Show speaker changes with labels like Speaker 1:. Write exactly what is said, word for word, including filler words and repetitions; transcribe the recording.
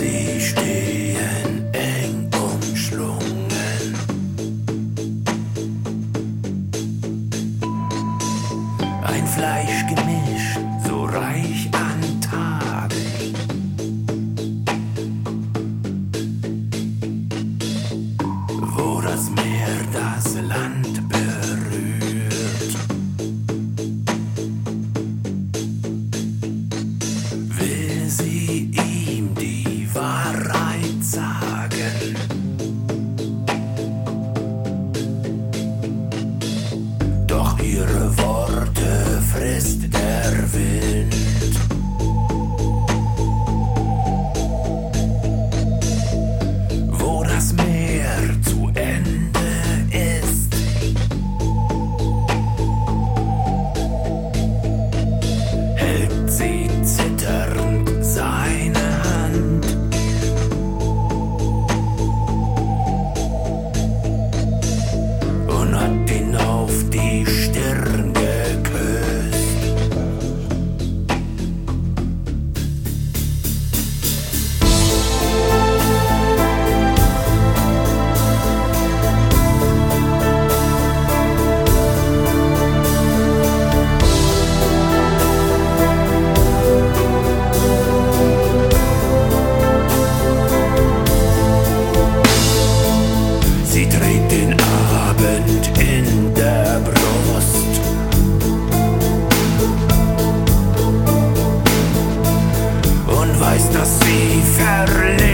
Speaker 1: Sie stehen eng umschlungen. Ein Fleischgemisch, so reich an Tadeln. Wo das Meer das Land berührt, will sie ihm die Wahrheit sagen. Doch ihre Worte frisst der Wind. Wo das Meer zu Ende ist, hält sie zitternd seine Hand. Und hat ihn auf die Stirn geküsst. Sie trägt den Abend in der Brust und weiß, dass sie verlebt.